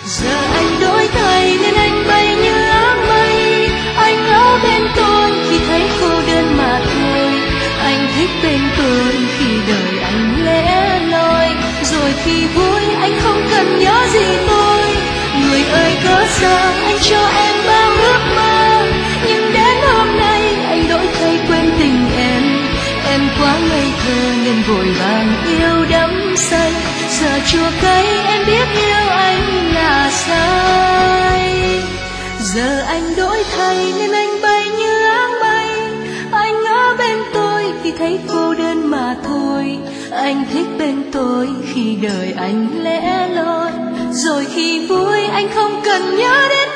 Giờ anh đổi thay nên anh bay như áng mây. Anh ở bên tôi khi thấy cô đơn mà thôi. Anh thích bên tôi khi đời anh lẻ loi. Rồi khi vui anh không cần nhớ gì tôi. Người ơi cớ sao anh cho em bao ước mơ. Nhưng đến hôm nay anh đổi thay quên tình em. Em quá ngây thơ nên vội vàng yêu đắm say. Giờ chua cay em biết yêu anh là sai. Giờ anh đổi thay nên anh bay như áng mây. Anh ở bên tôi khi thấy cô đơn mà thôi. Anh thích bên tôi khi đời anh lẻ loi. Rồi khi vui anh không cần nhớ đến